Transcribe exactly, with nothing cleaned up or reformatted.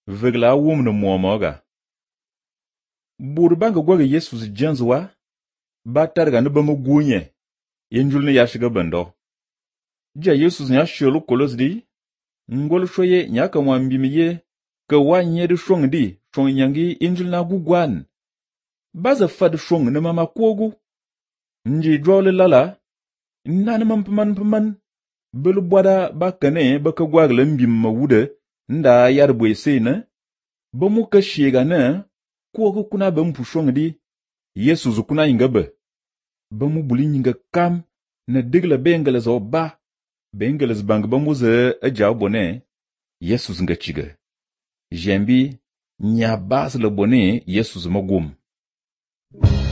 vegla wum no momoga. Bur banga gwaga Yesus janzwa, ba targa ni bamu gunye, yenjul ni ya shiga bando. Ja Yesus nya sholu kolos di, ngol shoye nya ka mwambimiye, ka wanye di shong di, shong nyangi injul na gugwan. Baza fad shong ni mama kogu. Nji drole lala, nana mampaman paman, belu bwada bakane baka gwagla mbim mawude, nda yarbwe se na, bamu ka shiega na, kogu kuna bampu shong di, Yesus kuna ingabe. Bamu buli nyinga kam, na digla bengala zo ba, bengala zbang bamu ze ajaw bone, Yesus nga chiga. Jembi, nya bas le bone, Yesus magum.